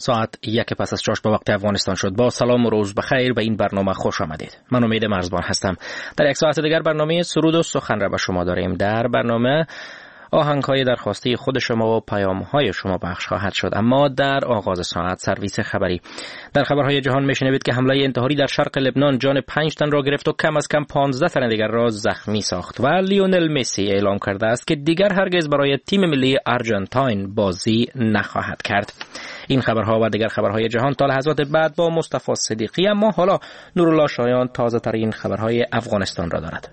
ساعت 1 پس از 6 به وقت افغانستان شد. با سلام و روز بخیر به این برنامه خوش آمدید. من امید مرزبان هستم. در یک ساعت دیگر برنامه سرود و سخن را به شما داریم. در برنامه آهنگ‌های درخواسته خود شما و پیام‌های شما پخش خواهد شد. اما در آغاز ساعت سرویس خبری. در خبرهای جهان میشنوید که حمله انتحاری در شرق لبنان جان 5 تن را گرفت و کم از کم 15 تن دیگر را زخمی ساخت و لیونل مسی اعلام کرده است که دیگر هرگز برای تیم ملی آرژانتین بازی نخواهد کرد. این خبرها و دیگر خبرهای جهان تا لحظات بعد با مصطفی صدیقی. اما حالا نورالله شایان تازه ترین خبرهای افغانستان را دارد.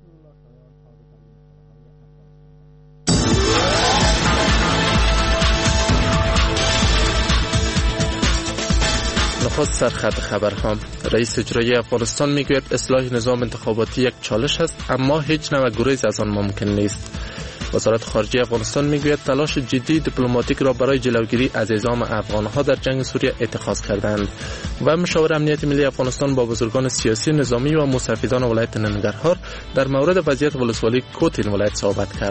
نخست سرخط خبرها. رئیس اجرایی افغانستان میگوید اصلاح نظام انتخاباتی یک چالش است، اما هیچ نوع گریز از آن ممکن نیست. وزارت خارجه افغانستان میگوید تلاش جدی دیپلماتیک را برای جلوگیری از اعزام افغانها در جنگ سوریه اتخاذ کردند. و مشاور امنیت ملی افغانستان با بزرگان سیاسی، نظامی و مستفیدان ولایت ننگرهار در مورد وضعیت ولسوالی کوت این ولایت صحبت کرد.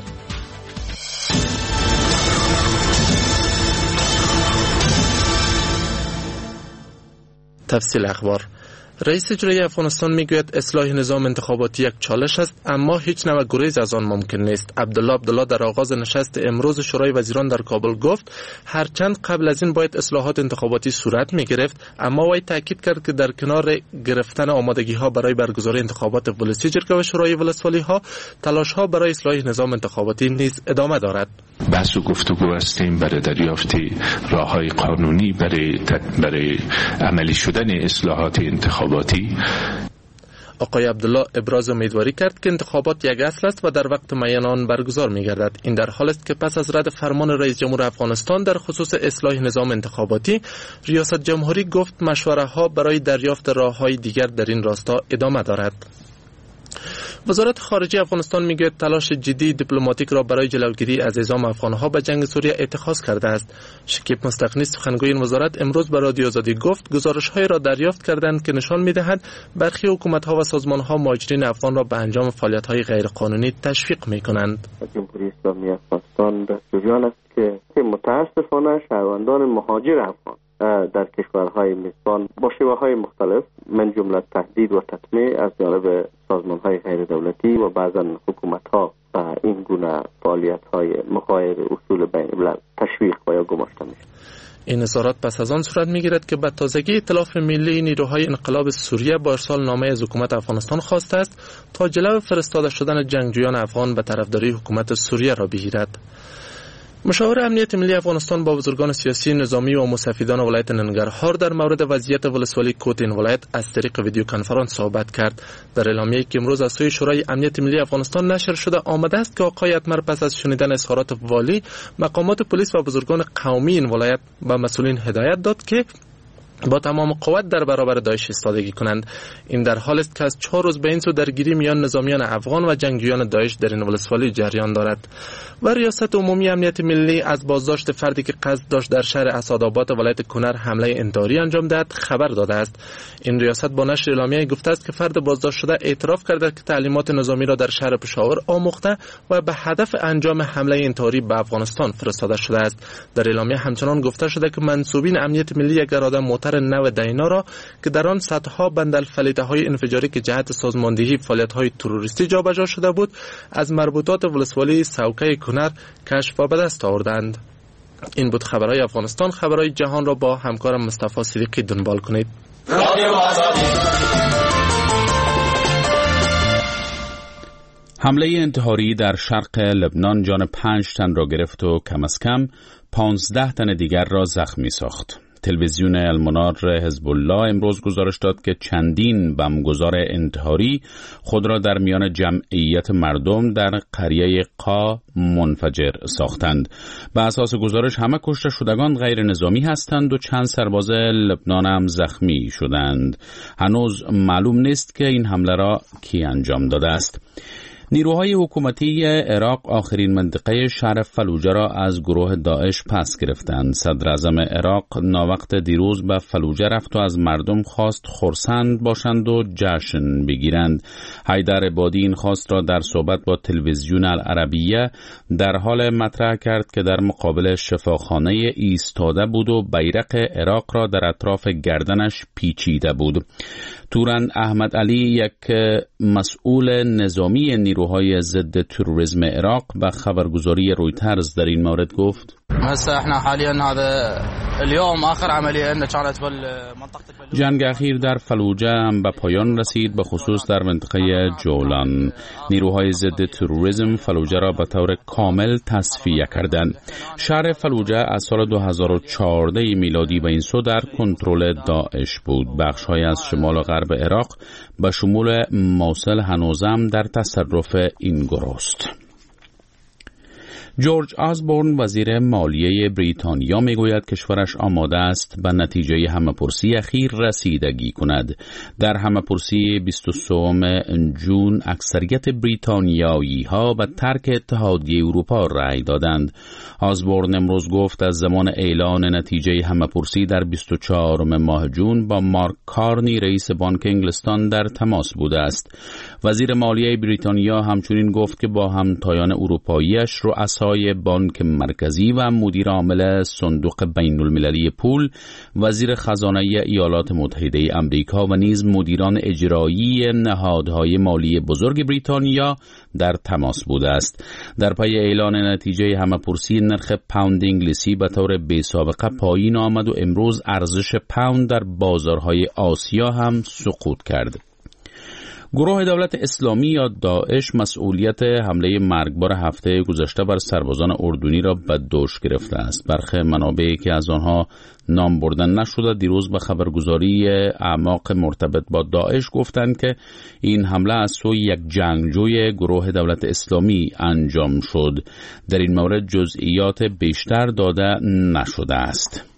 تفصیل اخبار. رئیس اجرایی افغانستان میگوید اصلاح نظام انتخاباتی یک چالش است، اما هیچ نوع گریز از آن ممکن نیست. عبدالله در آغاز نشست امروز شورای وزیران در کابل گفت هرچند قبل از این باید اصلاحات انتخاباتی صورت میگرفت، اما وی تاکید کرد که در کنار گرفتن آمادگی ها برای برگزاری انتخابات ولسی جرگه و شورای ولسوالی ها، تلاش ها برای اصلاح نظام انتخاباتی نیز ادامه دارد. بحث و گفتگو هستیم برای دریافت راههای قانونی برای عملی شدن اصلاحات انتخاباتی. آقای عبدالله ابراز امیدواری کرد که انتخابات یک اصل است و در وقت معین آن برگزار می‌گردد. این در حالی است که پس از رد فرمان رئیس جمهور افغانستان در خصوص اصلاح نظام انتخاباتی، ریاست جمهوری گفت مشوره‌ها برای دریافت راه‌های دیگر در این راستا ادامه دارد. وزارت خارجه افغانستان میگوید تلاش جدی دیپلماتیک را برای جلوگیری از اعزام افغانها به جنگ سوریه اتخاذ کرده است. شکیب مستغنی سخنگوی این وزارت امروز به رادیو آزادی گفت گزارش‌هایی را دریافت کردند که نشان می‌دهد برخی حکومت‌ها و سازمان‌ها مهاجرین افغان را به انجام فعالیت‌های غیرقانونی تشویق می‌کنند. جمهوری اسلامی افغانستان در جریان است که متأسفانه شهروندان مهاجر افغان در کشورهای میزبان با شیوه‌های مختلف من جمله تهدید و تطمیع از جانب سازمان‌های غیر دولتی و بعضاً حکومت‌ها و این گونه فعالیت‌های مخالف اصول بین الملل تشویق و یا گماشته می‌شود. این اظهارات پس از آن صورت می‌گیرد که به تازگی ائتلاف ملی نیروهای انقلاب سوریه با ارسال نامه از حکومت افغانستان خواسته است تا جلو فرستاده شدن جنگجویان افغان به طرفداری حکومت سوریه را بگیرد. مشاور امنیت ملی افغانستان با بزرگان سیاسی، نظامی و مستفیدان ولایت ننگرهار در مورد وضعیت ولسوالی کوت این ولایت از طریق ویدیو کنفرانس صحبت کرد. در اعلامیه‌ای که امروز از سوی شورای امنیت ملی افغانستان نشر شده آمده است که آقای اتمر پس از شنیدن اظهارات والی، مقامات پلیس و بزرگان قومی این ولایت به مسئولین هدایت داد که با تمام قوت در برابر داعش ایستادگی کنند. این در حالی است که از 4 روز به این سو درگیری میان نظامیان افغان و جنگجویان داعش در این ولسوالی جریان دارد. و ریاست عمومی امنیت ملی از بازداشت فردی که قصد داشت در شهر اسعدآباد ولایت کنر حمله انتحاری انجام دهد خبر داده است. این ریاست با نشر اعلامیه گفته است که فرد بازداشت شده اعتراف کرده که تعلیمات نظامی را در شهر پشاور آموخته و به هدف انجام حمله انتحاری به افغانستان فرستاده شده است. در اعلامیه همچنان گفته شده که منسوبین امنیت ملی یک اراده موتر نو دینا را که در آن صدها بندل فلیته‌های انفجاری که جهت سازماندهی فعالیت‌های تروریستی جابجا شده بود از مربوطات ولسوالی سوکه کنر کشف و به دست آوردند. این بود خبرهای افغانستان. خبرهای جهان را با همکارم مصطفی صدیقی دنبال کنید. حمله انتحاری در شرق لبنان جان 5 تن را گرفت و کم از کم 15 تن دیگر را زخمی ساخت. تلویزیون المنار حزب الله امروز گزارش داد که چندین بمبگذار انتحاری خود را در میان جمعیت مردم در قریه قا منفجر ساختند. به اساس گزارش همه کشته شدگان غیر نظامی هستند و چند سرباز لبنان هم زخمی شدند. هنوز معلوم نیست که این حمله را کی انجام داده است. نیروهای حکومتی عراق آخرین منطقه شهر فلوجه را از گروه داعش پس گرفتند. صدر اعظم عراق ناوقت دیروز به فلوجه رفت و از مردم خواست خرسند باشند و جشن بگیرند. حیدر عبادی این خواست را در صحبت با تلویزیون العربیه در حال مطرح کرد که در مقابل شفاخانه ایستاده بود و بیرق عراق را در اطراف گردنش پیچیده بود. تورن احمد علی، یک مسئول نظامی نیروهای ضد تروریسم عراق، به خبرگزاری رویترز در این مورد گفت: جنگ اخیر در فلوجه هم به پایان رسید، به خصوص در منطقه جولان. نیروهای ضد تروریسم فلوجه را به طور کامل تصفیه کردند. شهر فلوجه از سال 2014 میلادی به این سو در کنترل داعش بود. بخش‌های از شمال و غرب عراق به شمول موصل هنوزم در تصرف این گروه است. جورج آسبورن، وزیر مالیه بریتانیا، میگوید کشورش آماده است به نتیجه همه‌پرسی اخیر رسیدگی کند. در همه‌پرسی 23 جون اکثریت بریتانیایی ها به ترک اتحادیه اروپا رأی دادند. آسبورن امروز گفت از زمان اعلان نتیجه همه‌پرسی در 24 ماه جون با مارک کارنی، رئیس بانک انگلستان، در تماس بوده است. وزیر مالیه بریتانیا همچنین گفت که با همتایان اروپایی‌اش، رؤسای بانک مرکزی و مدیر عامل صندوق بین‌المللی پول، وزیر خزانه ایالات متحده آمریکا و نیز مدیران اجرایی نهادهای مالی بزرگ بریتانیا در تماس بوده است. در پی اعلان نتیجه همه‌پرسی، نرخ پوند انگلیسی به طور بی‌سابقه پایین آمد و امروز ارزش پوند در بازارهای آسیا هم سقوط کرد. گروه دولت اسلامی یا داعش مسئولیت حمله مرگبار هفته گذشته بر سربازان اردنی را به دوش گرفته است. برخی منابعی که از آنها نام بردن نشده دیروز به خبرگزاری اعماق مرتبط با داعش گفتند که این حمله از سوی یک جنگجوی گروه دولت اسلامی انجام شد. در این مورد جزئیات بیشتر داده نشده است.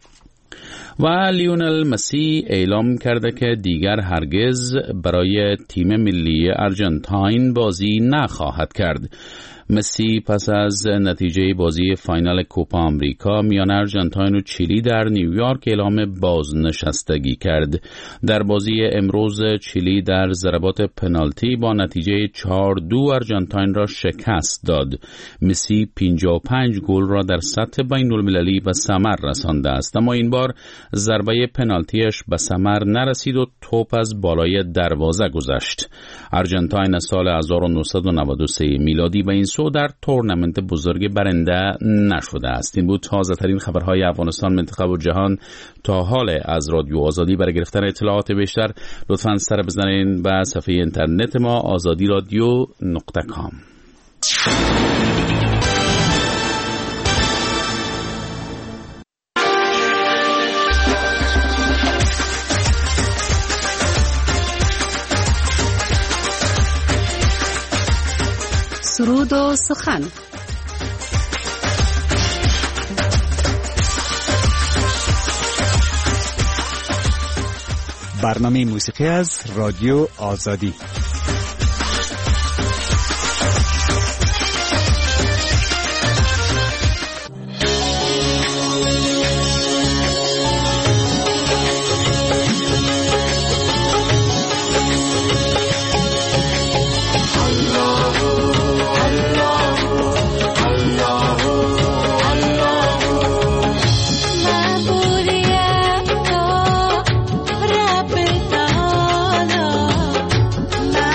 و لیونل مسی اعلام کرده که دیگر هرگز برای تیم ملی آرژانتین بازی نخواهد کرد. مسی پس از نتیجه بازی فاینال کوپا آمریکا میان آرژانتین و چیلی در نیویورک اعلام بازنشستگی کرد. در بازی امروز چیلی در ضربات پنالتی با نتیجه 4-2 آرژانتین را شکست داد. مسی 55 گل را در سطح بین‌المللی به ثمر رسانده است، اما این بار ضربه پنالتیش به ثمر نرسید و توپ از بالای دروازه گذشت. آرژانتین از سال 1993 میلادی به این در تورنمنت بزرگ برنده نشده است. این بود تازه ترین خبرهای افغانستان، منطقه و جهان تا حال از رادیو آزادی. برای گرفتن اطلاعات بیشتر لطفاً سر بزنید به صفحه اینترنت ما azadiradio.com. سرود و سخن. برنامه موسیقی از رادیو آزادی. La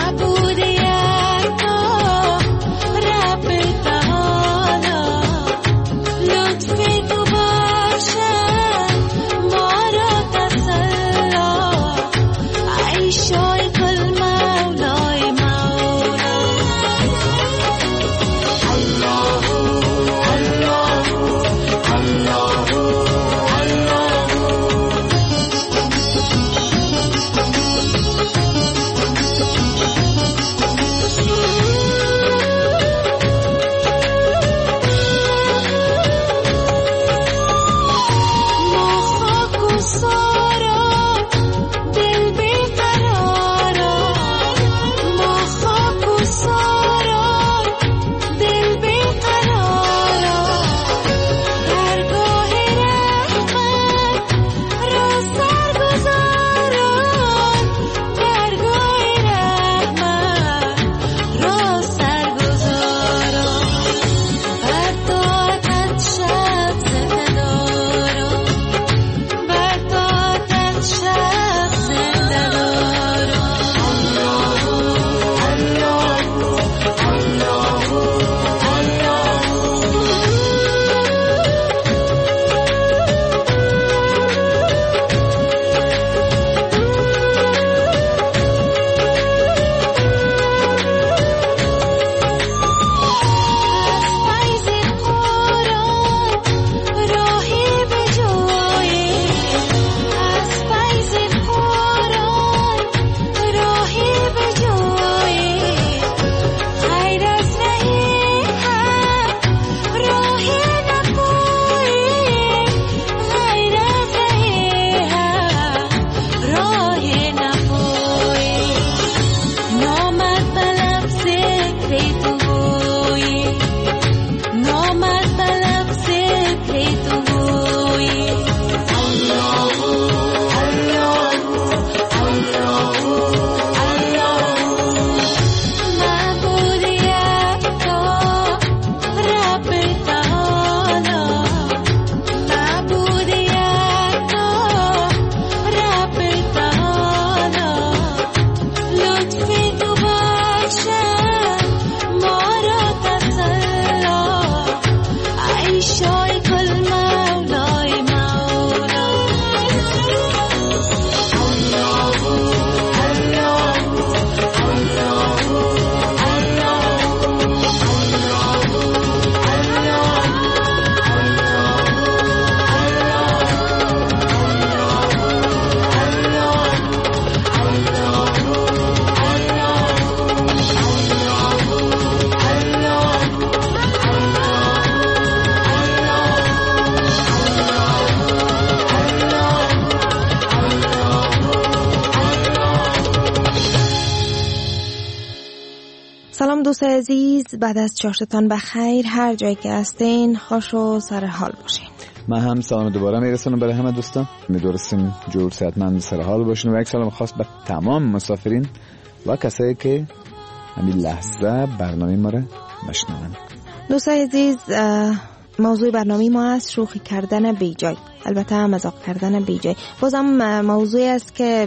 سلام دوست عزیز، بعد از چاشتتان بخیر، هر جایی که هستین خوش و سر حال باشین. من هم سلام دوباره میرسونم برای همه دوستان، می‌دونستیم جور صحتمند سر حال باشین و یک سلام خاص به تمام مسافرین و کسایی که همین لحظه برنامه ما را میشنون. دوست عزیز، موضوع برنامه ما است شوخی کردن بیجای، البته مزاح کردن بیجای. بازم موضوعی است که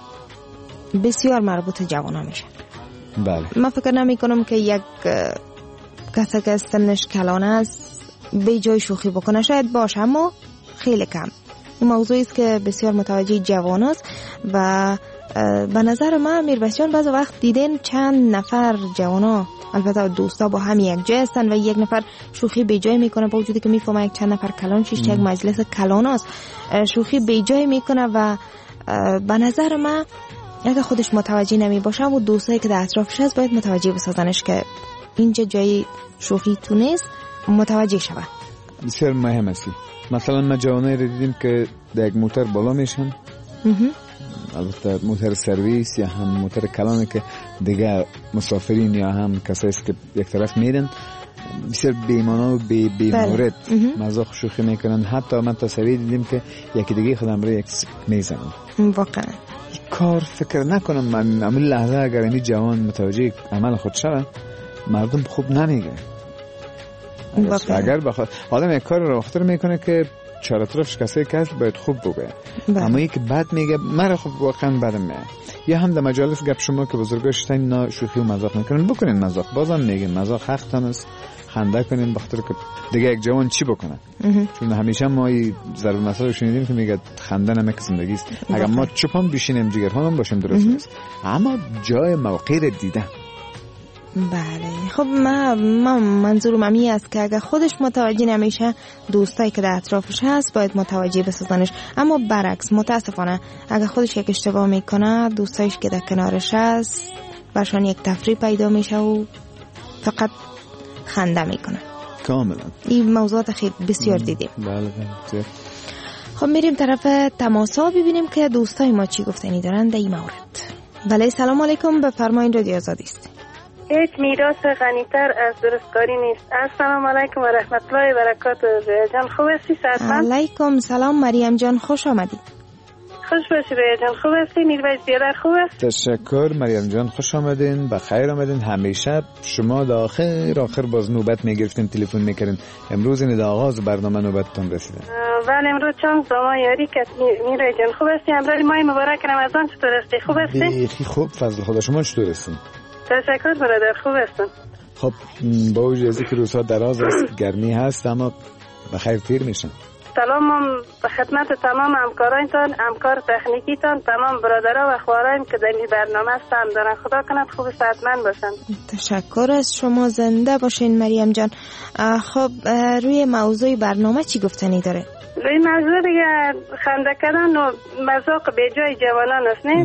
بسیار مربوط جوانان میشه. بله. من فکر نمی کنم که یک کسی که سنش کلان است به جای شوخی بکنه، شاید باشه اما خیلی کم. این موضوعی است که بسیار متوجه جوان است و به نظر من میربشان بعضی وقت دیدین چند نفر جوانا، البته دوستا با هم یک جای هستن و یک نفر شوخی به جای میکنه، با وجودی که میفهمه یک چند نفر کلان چیش یک مجلس کلان است، شوخی به جای میکنه و به نظر من اگه خودش متوجه نمی باشه و دوستایی که در اطرافش هست باید متوجه بسازنش که اینجا جای شوخی تو نیست، متوجه شود. بسیار مهم است. مثلا ما جوانایی رو دیدیم که در یک موتر بالا میشن، البته موتر سرویس یا هم موتر کلانه که دیگه مسافرین یا هم کسایی که یک طرف میرن بسیار بیمانا و بیمورد مزاح شوخی میکنن. حتی من تصویر دیدیم که یکی دیگه خودم رو یک میزنن. واقعا کار فکر نکنم من همون لحظه اگر این جوان متوجه عمل خود شود مردم خوب نمیگه. اگر بخواد آدم یک کار رو اختر میکنه که چهار طرفش کسی که هست باید خوب بگه، اما یک بد میگه مرا خوب واقعا بدم میاد. یا هم در مجالس گپ شما که بزرگاش تن نا شوخی و مزاح میکنن، بکنین مزاح، بازم میگن مزاح حق تنست، خنده کنین بخاطر که دیگه یک جوان چی بکنه. چون همیشه ما ضرب المثل رو شنیدیم که میگه خنده نمک زندگی است. اگر ما چوب هم بشینیم جگرخوان هم باشیم درست است، اما جای موقع رو دیدم. بله. خب منظورم امی است که اگر خودش متوجه نمیشه دوستایی که در اطرافش هست باید متوجه بسازنش، اما برعکس متاسفانه اگر خودش یک اشتباه میکنه دوستایش که در کنارش هست برشان یک تفریح پیدا میشه و فقط خنده میکنه. کاملا این موضوعات خیلی بسیار دیدیم. بله. خب میریم طرف تماسا ببینیم که دوستای ما چی گفتنی دارن در این مورد. بله سلام علیکم، بفرمایید رادیو آزادی است. هیچ میراث غنی‌تر از درستکاری نیست. السلام علیکم و رحمت الله و برکاته. جان خوب هستی؟ سلام علیکم. سلام مریم جان، خوش آمدید. خوش باشی جان. خوب هستی؟ میرباز بیادر خوب است؟ تشکر مریم جان، خوش آمدین، بخیر آمدین. همیشه شما در آخر باز نوبت میگرفتین، تلفن میکردین. امروز این در آغاز برنامه نوبتتون رسیده. بله امروز چند زمان یاری که میرباز جان خوب هستی؟ امروز ماه مبارک رمضان چطور هستی؟ خوب هستی؟ بخیر خوب، فضل خدا. شما چطور هستین؟ تشکر برادر، خوب هستم. خب با وجود از اینکه روزها دراز است، گرمی هست، اما بخیر تیر میشن. سلامم به خدمت تمام همکارانتان، همکار تکنیکیتان، تمام برادرها و خواهران که در این برنامه هستن. دارن خدا کند خوب صحتمند باشن. تشکر از شما، زنده باشین مریم جان. خب روی موضوع برنامه چی گفتنی داره؟ روی موضوع دیگه خنده کردن و مزاح به جای جوانان است، نه؟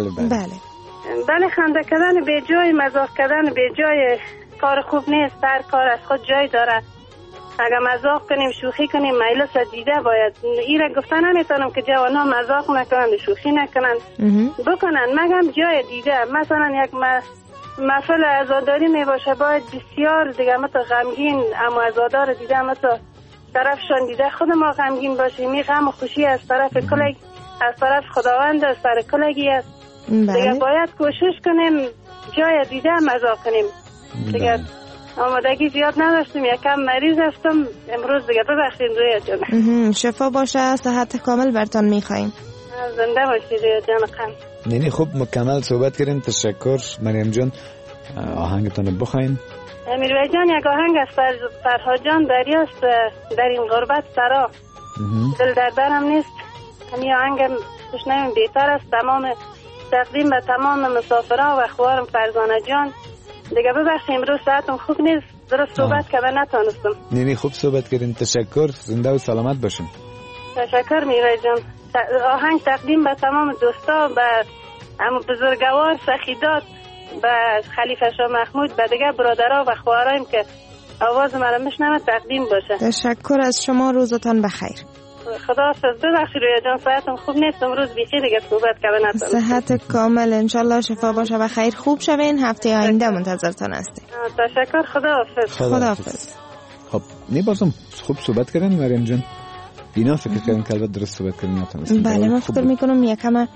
بله خنده کردن به جای، مزاح کردن به جای کار خوب نیست. هر کار از خود جای داره. اگر مزاح کنیم شوخی کنیم مجلس دیده باید. ایره گفتن نمیتونم که جوان ها مزاح نکنن شوخی نکنن، بکنن مگم جای دیده. مثلا یک محفل عزاداری می باشه باید بسیار دیگه مثلا غمگین، اما عزادار دیده مثلا طرفشان دیده خود ما غمگین باشیم. می غم و خوشی از طرف کلگ، از طرف خداوند، از طرف کلگی است. دیگه باید کوشش کنیم جای دیده مزاح کنیم. دیگه آمادگی زیاد نداشتیم، یکم مریض هستم امروز، دیگه ببخشید روی جان. شفا باشه، صحت کامل برتان میخواییم. زنده باشید روی جان خان. نینی خوب مکمل صحبت کردیم. تشکر مریم جان. آهنگتان بخواین امیروی جان یک آهنگ از فرهاد جان دریاست، در این غربت سرا دل دردرم نیست. همین آهنگ تشنه بهتر است. تقدیم به تمام مسافران و خوارم فرزانه جان. دیگه ببخشید امروز ساعتم خوب نیست، درست صحبت که نتونستم. نه خوب صحبت کردین. تشکر، زنده و سلامت باشین. تشکر میوه جان. آهنگ تقدیم به تمام دوستا، به بزرگوار سخیدات، به خلیفه شاه محمود، به دیگه برادرها و خواهرایم که آواز مرا میشنوند تقدیم باشه. تشکر از شما، روزتان بخیر. خداحافظ. ببخشید رویا جان ساعتم خوب نیست امروز، بیخی دیگه صحبت کردن نتونستم. صحت کامل، انشالله شفا باشه و خیر خوب شوین. هفته آینده منتظرتان هستیم. تشکر. خداحافظ. خب بازم خوب صحبت کردن مریم جان. اینا فکر کردن که البته درست صحبت کردن نتونستم. بله من فکر میکنم یکم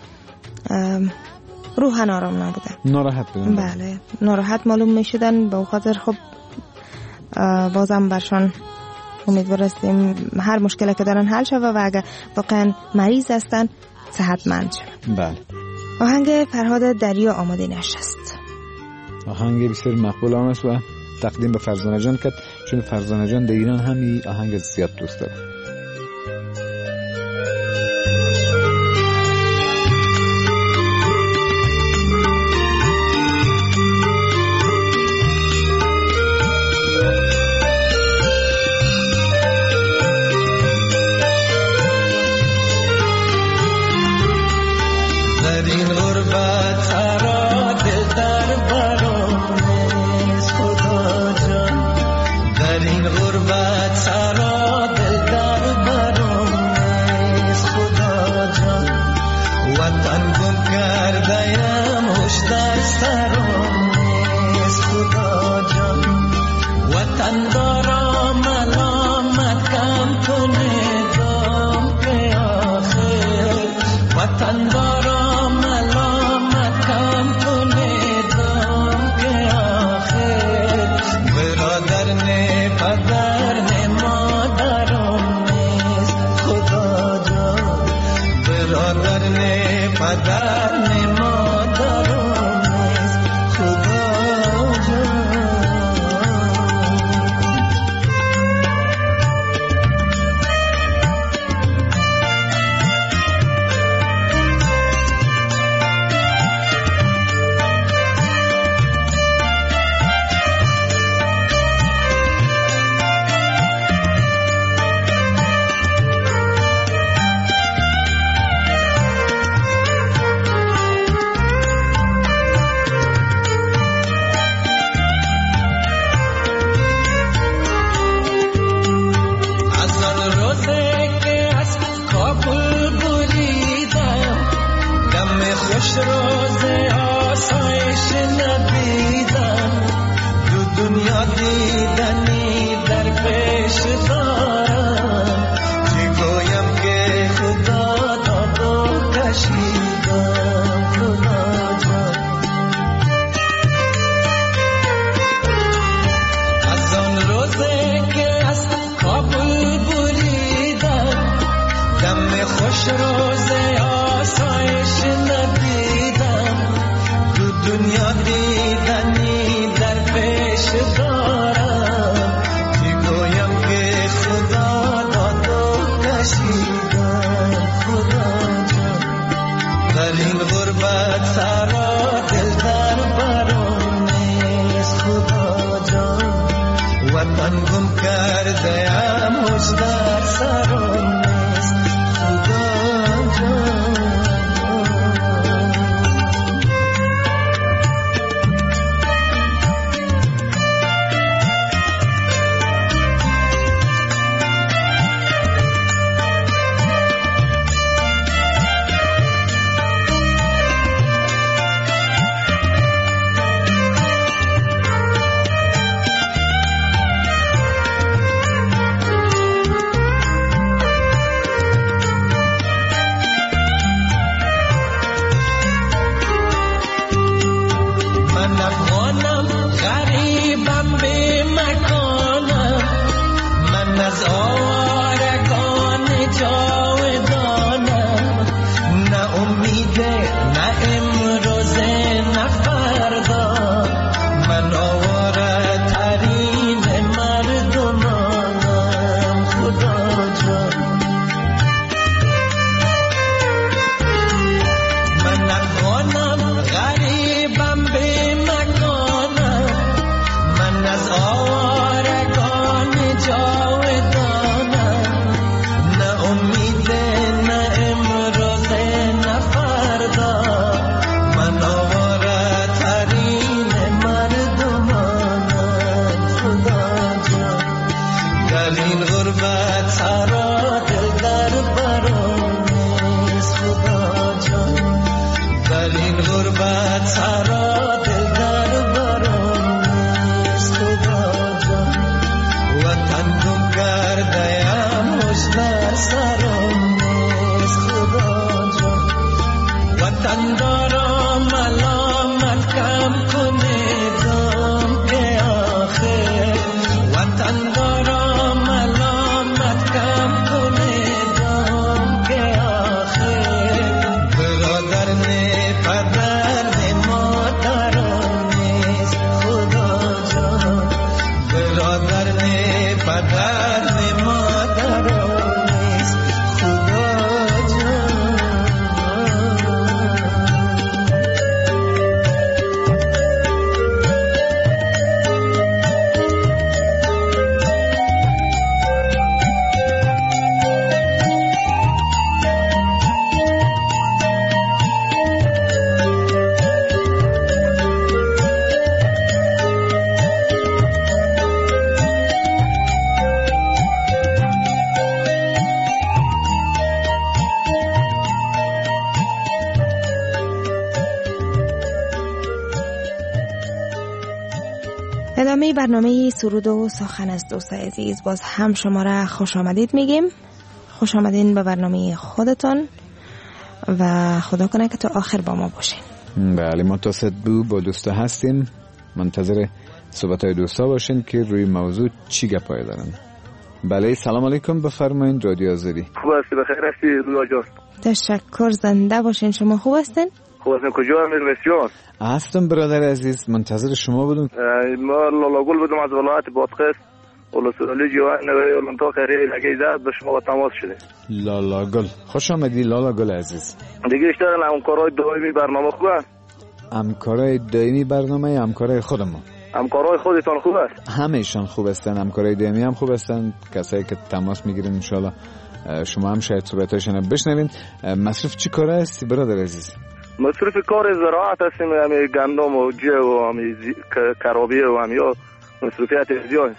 روحن آرام نبودن، ناراحت بودن. بله ناراحت معلوم میشدن. به خاطر خب بازم برشان امیدوار هستیم هر مشکلی که دارن حل شوه و اگر واقعا مریض هستن صحتمند شوه. بله. آهنگ فرهاد دریا آماده نشست. آهنگ بسیار مقبول است و تقدیم به فرزانه جان کرد، چون فرزانه جان در ایران هم آهنگ زیاد دوست داره. خوش روز آسایش ندیدم ادامه برنامه سرود و سخن از دوستای عزیز باز هم شما را خوش آمدید میگیم. خوش آمدین به برنامه خودتان و خدا کنه که تا آخر با ما باشین. بله، ما تا صدبو با دوستا هستیم، منتظر صحبت‌های دوستا باشین که روی موضوع چی گپای دارن. بله، سلام علیکم، بفرمایید. رادیو آزادی. خوب هستی؟ بخیر هستی رویا جان؟ تشکر، زنده باشین. شما خوب هستین؟ خوب هستم. کجا امیر مسیون؟ هستم برادر عزیز، منتظر شما بودم. ما لالاگل بودم از ولایت بادغیس، ولسوالی جوان نوی منطقه خیریه لگیزه به شما با تماس شده. لالاگل، خوش آمدی لالاگل عزیز. دیگه اشتغل همکارای دائمی برنامه خوبه؟ همکارای دائمی برنامه همکارای خودمون. همکارای خودتان خوب است؟ همه‌شان خوب هستن، همکارای دائمی هم خوب هستن، کسایی که تماس میگیرن ان شاء الله شما هم شاید صحبتاشون بشنوین. مصروف چی کار هستی برادر عزیز؟ مصروف کار زراعت هستیم، همین گندم و جو و همین کرابی و همین مصروفیت زیاد.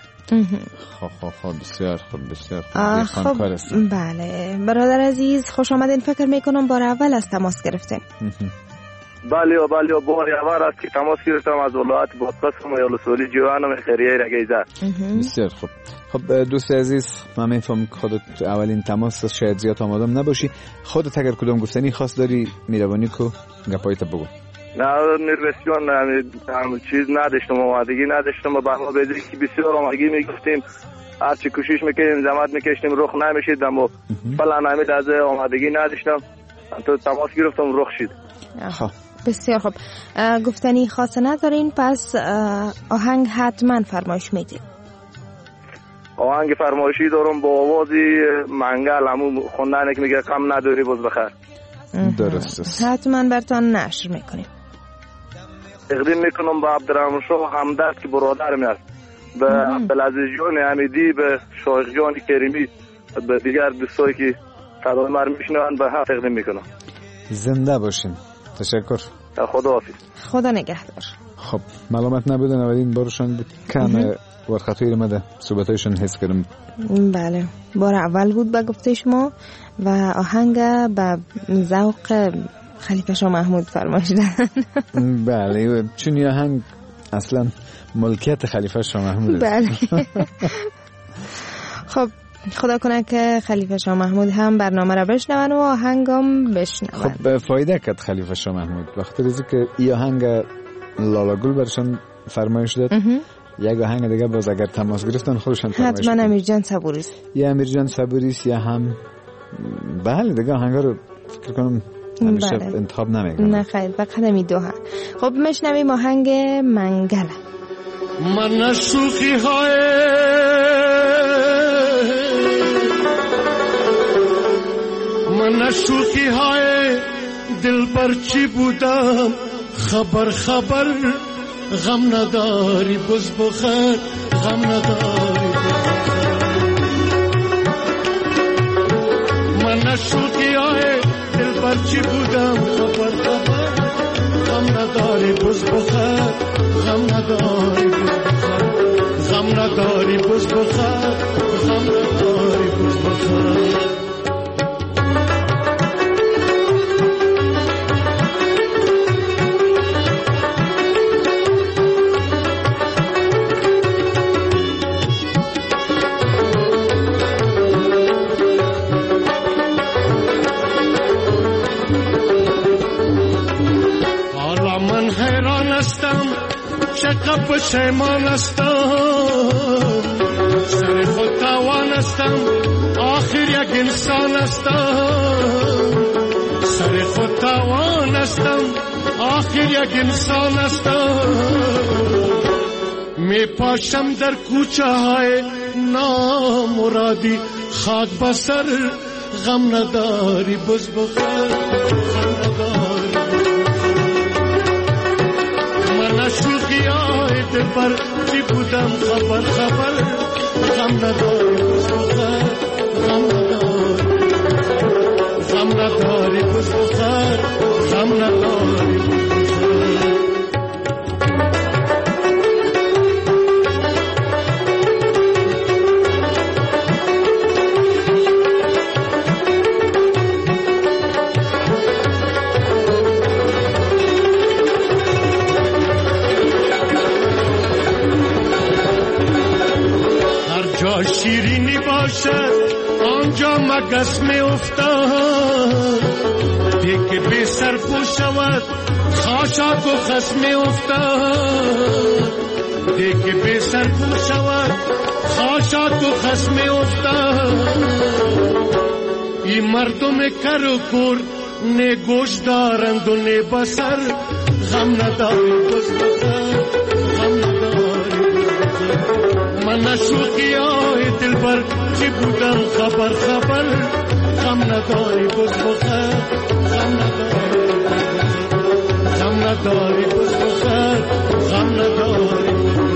خب بسیار خوب کار است. بله برادر عزیز خوش آمدین. فکر میکنم بار اول از تماس گرفتیم. بله بار اول است که تماس گرفتم از ولایت بادغیس و ولسوالی جوان خیریه رگیزه. بسیار خوب. خب دوست عزیز، من میفهمم که خودت اولین تماس شاید زیاد آمادم نباشی. خودت اگر کدام گفتنی خاص داری میروانی کو گپایت بگو. نه میرسیون هم چیز نداشتم، آمادگی نداشتم و برنامه بدی که بسیار آمادگی میگفتیم، هرچی کوشش میکنیم زحمت میکشیم رخ نمیشید، اما فعلا نمید از آمادگی نداشتم تو تماس گرفتم رخ شد. بسیار خوب. گفتنی خاص ندارین، پس آهنگ حتما فرمایش میدید. آهنگ فرمایشی دارم با آوازی منگل، همون خوندن که میگه کم نداری باز بخیر. درست است. حتما برتان نشر میکنیم. تقدیم میکنم به عبدالرحمن شاه همدرد که برادرم است، به عبدالعزیز جان حمیدی، به شایخ جان کریمی، به دیگر دوستایی که صدای ما رو میشنون به هم تقدیم میکنم. زنده باشین. تشکر. خدا حافظ. خدا نگهدار. خب ملامت نبودن، اولین بارشان بود کم ورخطوی رمده صحبتایشون حس کردم. بله بار اول بود به گفته شما و آهنگ به ذوق خلیفه شاه محمود فرمایش دادن. بله چون آهنگ اصلا ملکیت خلیفه شاه محمود. بله. خب خدا کنه که خلیفه شاه محمود هم برنامه را بشنون و آهنگم بشنون. خب فایده کرد خلیفه شاه محمود وقتی رزی که این آهنگ لالاگل برشان فرمایش داد. یک آهنگ دیگه باز اگر تماس گرفتن خودشان فرمایش حتما امیرجان صبوریست. یا امیرجان صبوریست یا هم بله دیگه آهنگا رو فکر کنم همیشه انتخاب نمیکنم. نه خیر فقط می دو ها. خب میشنویم آهنگ منگل. من شوخی های من شوخی های دل برچی بودم خبر غم نداری بز بخیر غم نداری من شوخی های دل برچی بودم خبر غم نداری بز بخیر غم نداری غم نداری بز بخیر غم نداری بز بخیر. چقدر پشیمان هستم سر خود توان هستم آخر یک انسان هستم سر خود توان هستم آخر یک انسان هستم می پاشم در کوچه های نامرادی خاک بسر غم نداری بز بخیر غم نداری من شوخی های دل پر چی بودم خبر غم نداری بز بخیر غم نداری غم نداری بز بخیر غم نداری بز بخیر. آنجا مگس می افتاد دیگه بی سر پوشود خاشاک و خس می افتاد دیگه بی سر پوشود خاشاک و خس می افتاد این مردم کر و کور نه گوش دارند و نه بسر غم نداری بس بخر غم نداری من شوقی های دل بر چی بودم خبر خبر غم نداری بس بخر غم نداری بس بخر غم نداری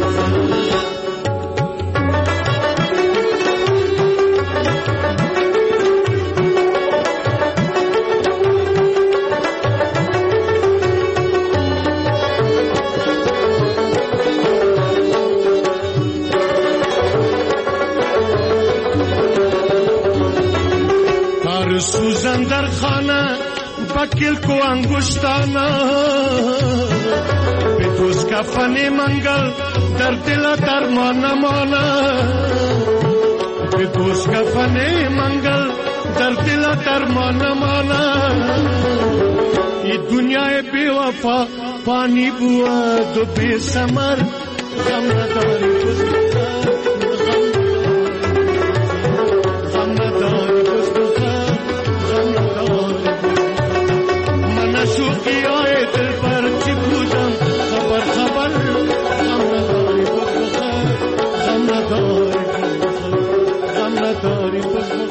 سوزن در خانه بکل کو انگشتانه به دوست کفن منگل در دل درمان مانه به دوست کفن منگل در دل درمان مانه ای دنیای بی وفا پانی بود و بی ثمر غم نداری غم نداری شوقی های دل پر چی بودم خبر خبر غم نداری بخیر غم نداری غم نداری بخیر.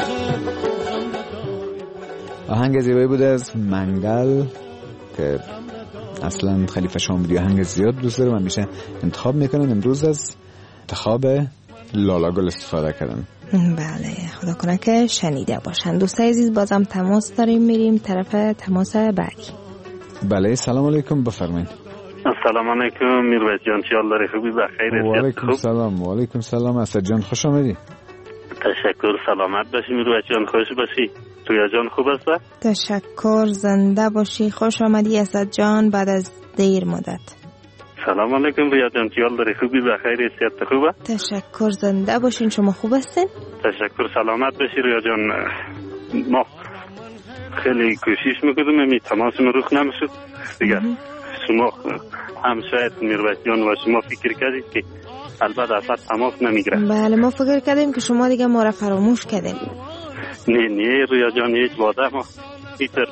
آهنگ زیبایی بود از منگل که اصلا خلیفه شاملوی آهنگ زیاد دوست داره و همیشه انتخاب میکنن. امروز از انتخاب لالا گل استفاده کردن. بله خدا کنه که شنیده باشن. دوستای عزیز بازم تماس داریم، میریم طرف تماس بعدی. بله سلام علیکم بفرمایید. السلام علیکم میرویس جان، چی حال داری؟ خوبی؟ بخیر؟ و علیکم سلام. و علیکم سلام اسد جان، خوش آمدی. تشکر، سلامت باشی میرویس جان، خوش باشی. رویا جان خوب است؟ تشکر، زنده باشی، خوش آمدی اسد جان بعد از دیر مدت. سلام علیکم رویا جان، چی حال داری؟ خوبی؟ بخیر؟ صحت خوبه؟ تشکر، زنده باشین، شما خوب هستین؟ تشکر، سلامت باشی رویا جان. ما خیلی کوشش میکردم امی تماس ما روخ نمیشد دیگر. شما هم شاید میرویس جان و شما فکر کردید که البته اصلا تماس نمیگیره. بله ما فکر کردیم که شما دیگه ما را فراموش کردیم. نه رویا جان، هیچ واده ما ایتر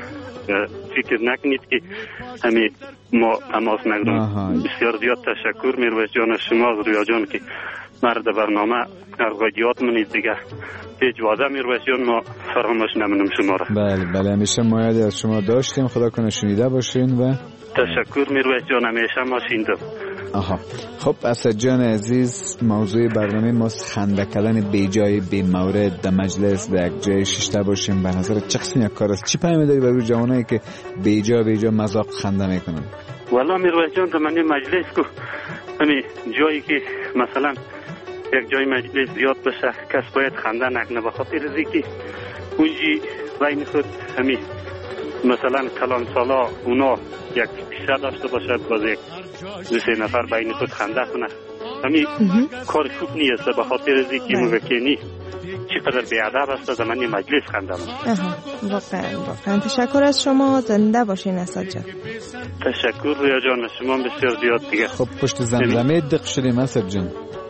فکر نکنید که همین ما تماس نگیریم. بسیار زیاد تشکر میرویس جان شما رویا جان که مرد برنامه ارگادیات منید دیگه. هیچ واده میرویس جان ما فراموش نمونم شما را. بله همیشه ما یادی از شما داشتیم، خدا کنه شنیده باشین. و تشکر میرویس جان، همیشه ما شنیدم. خب اسد جان عزیز، موضوع برنامه ما خنده کردن بی جای بی مورد در مجلس در یک جای شیشته باشیم. به نظر چه قسم یک کار است؟ چی پیام داری برای جوانایی که بی جا مذاق خنده میکنن؟ والا میرویس جان در من مجلس کو همین جایی که مثلا یک جای مجلس زیاد بشه کس باید خنده نکنه، به خاطر اینکه اونجی بین خود همین مثلا کلان سالا اونا یک پیشه داشته باشد، باز یک دو سه نفر بین خود خنده کنه، همین کار خوب نیست. به خاطر اینکه موقعی چقدر بیادب است زمان مجلس خنده من. واقعا تشکر از شما، زنده باشین اسد جان. تشکر رویا جان، شما بسیار زیاد دیگه. خب پشت زمزمه دق شدیم اسد جان.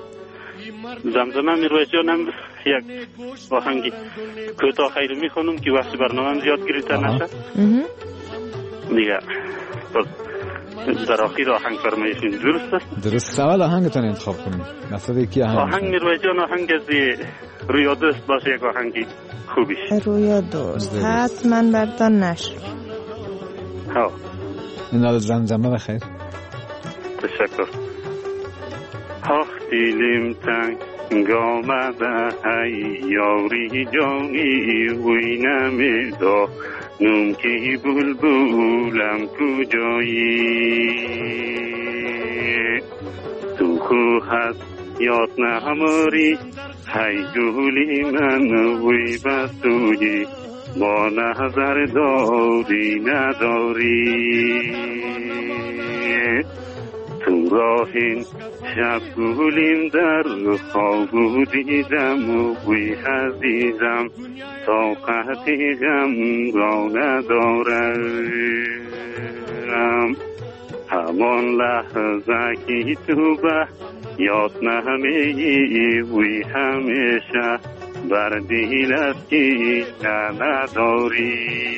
زمزمه میرویس جانم یک آهنگی کوتاه خیلی میخونم که وقتی برنامه زیاد گریته نشه دیگه. در آخر آهنگ فرمایشین درست است؟ درست. اول آهنگتان انتخاب کنیم. مثلا کی آهنگ میرویس جان آهنگ از رویا دوست باشه، یک آهنگی خوبیش. رویا دوست حتما بردان نشر. این حال زمزمه بخیر. تشکر. آخ دیلم تنگ آمده ای یاری جانی وی نمیدا نوم که بلبلم کجایی تو خو هست یاد نهماری های گولی من وی بستوی با نظر داری نداری تو همراهین شب گولیم در خواب دیدم و وی عزیزم طاقت غم را ندارم. همان لحظه که تو به یاد نمیگی وی همیشه بر دلت که نداری.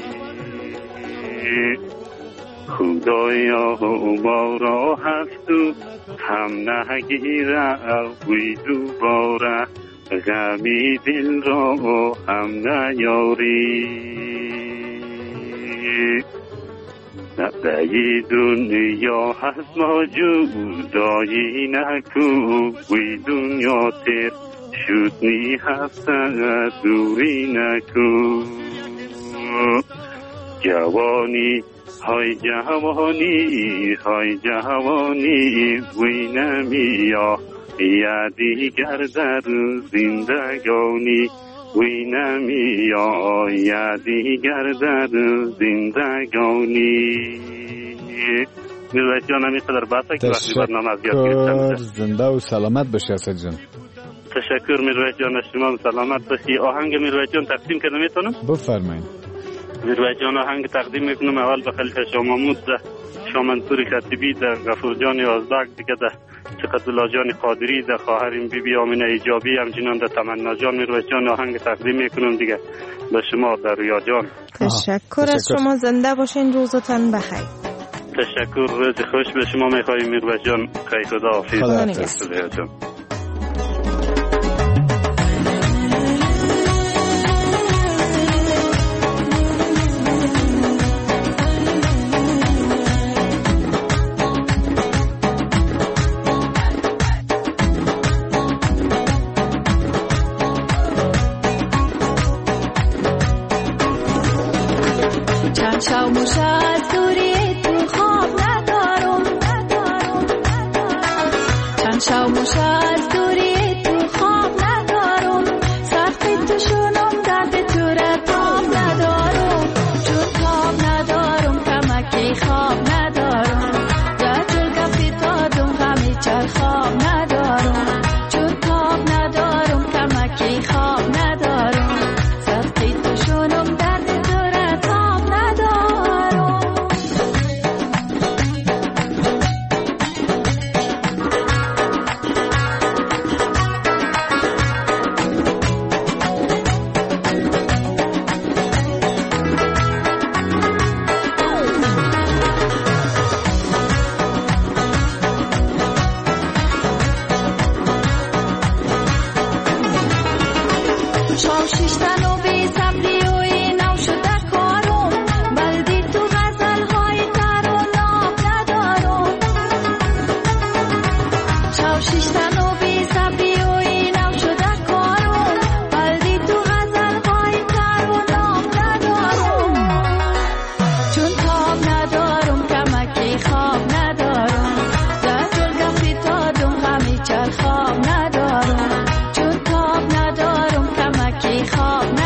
خدایا بارا هست و هم نگیره وی دوباره غمی دل را هم نیاری. نبدی دنیا هست ما جدایی نکو وی دنیا تر شدنی هست دوری نکو. جوانی های جوانی های جوانی وی نمیا یا دیگر در زندگانی وی نمیا یا دیگر در زندگانی. میرویس جان همیقدر بسه که وقتی برنامه از یاد گرفتم. زنده و سلامت باشی اسد جان. تشکر میرویس جان، شما سلامت باشی. آهنگ میرویس جان تقدیم کنم میتونم؟ بفرمایید. میرویس جان آهنگ تقدیم میکنم اول به خلیفه شاه محمود ده، شاه منصور خطیبی ده، غفور جان یازدک دیگه ده، چقدرالله جان قادری ده، خواهریم بی بی آمینه ایجابی، همچنان ده تمنا جان. میرویس جان آهنگ تقدیم میکنم دیگه به شما در رویا جان. تشکر از شما، زنده باشین، روزتان بخیر. تشکر، روز خوش به شما میخوایم میرویس جان. خدا حافظ. خدا نگهدار. خواب ندارم، چون خواب ندارم کمکی خواب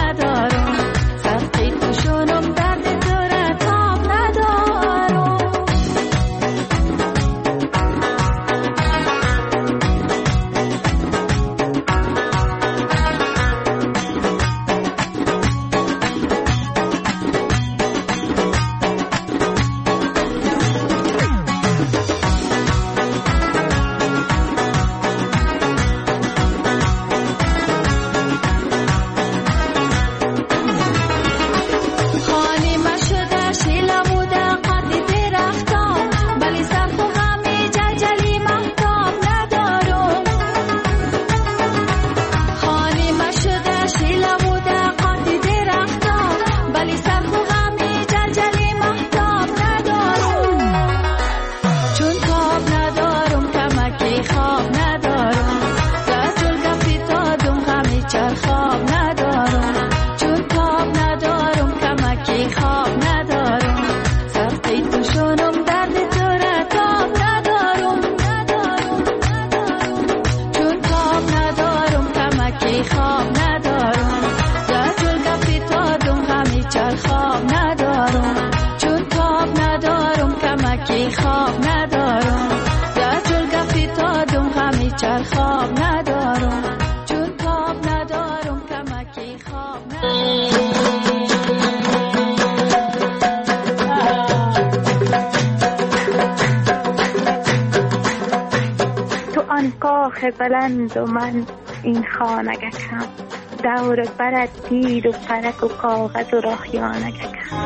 تو آن کاخ بلند و من این خانگکم، دور برد تیر و فرک و کاغذ و راهیانگکم.